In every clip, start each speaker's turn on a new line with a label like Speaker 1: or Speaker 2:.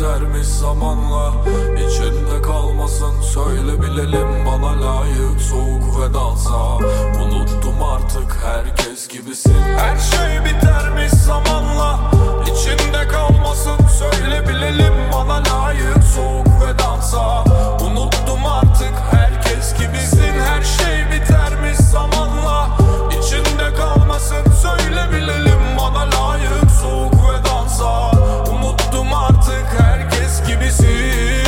Speaker 1: bitermiş zamanla, içinde kalmasın söyle bilelim, bana layık soğuk vedansa. Unuttum artık herkes gibisin. Her şey bitermiş zamanla, içinde kalmasın söyle bilelim, bana layık soğuk vedansa. Unuttum artık herkes gibisin. Her şey bitermiş zamanla, içinde kalmasın söyle bilelim, bana layık soğuk vedansa. Unuttum artık herkes gibisin.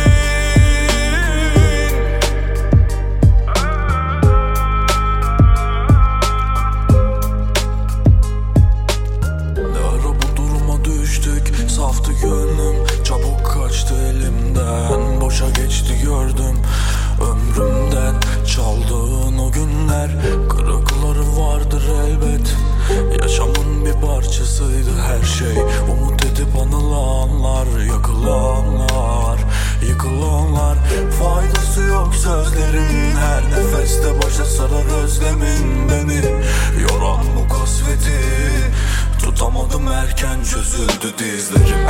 Speaker 1: Ne ara bu duruma düştük, saftı gönlüm, çabuk kaçtı elimden, boşa geçti gördüm. Ömrümden çaldığın o günler, kırıkları vardır elbet. Yaşamın bir parçasıydı her şey, umut edip anılanlar, yakılanlar, yıkılanlar. Faydası yok sözlerin, her nefeste başa sarar özlemin beni. Yoran bu kasveti tutamadım, erken çözüldü dizlerim.